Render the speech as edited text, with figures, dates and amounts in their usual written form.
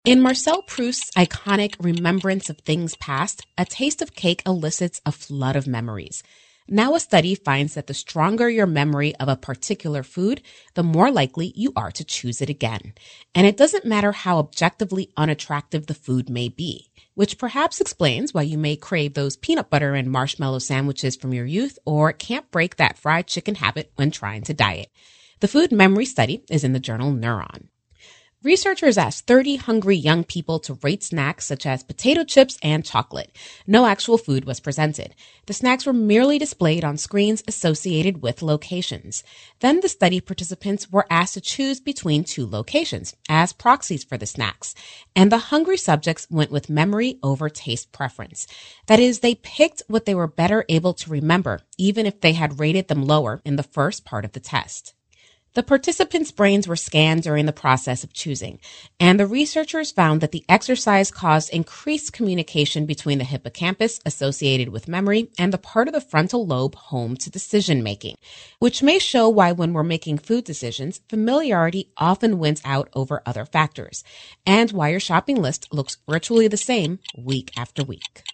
In Marcel Proust's iconic Remembrance of Things Past, a taste of cake elicits a flood of memories. Now, a study finds that the stronger your memory of a particular food, the more likely you are to choose it again. And it doesn't matter how objectively unattractive the food may be, which perhaps explains why you may crave those peanut butter and marshmallow sandwiches from your youth or can't break that fried chicken habit when trying to diet. The food memory study is in the journal Neuron. Researchers asked 30 hungry young people to rate snacks such as potato chips and chocolate. No actual food was presented. The snacks were merely displayed on screens associated with locations. Then the study participants were asked to choose between two locations as proxies for the snacks. And the hungry subjects went with memory over taste preference. That is, they picked what they were better able to remember, even if they had rated them lower in the first part of the test. The participants' brains were scanned during the process of choosing, and the researchers found that the exercise caused increased communication between the hippocampus associated with memory and the part of the frontal lobe home to decision making, which may show why when we're making food decisions, familiarity often wins out over other factors, and why your shopping list looks virtually the same week after week.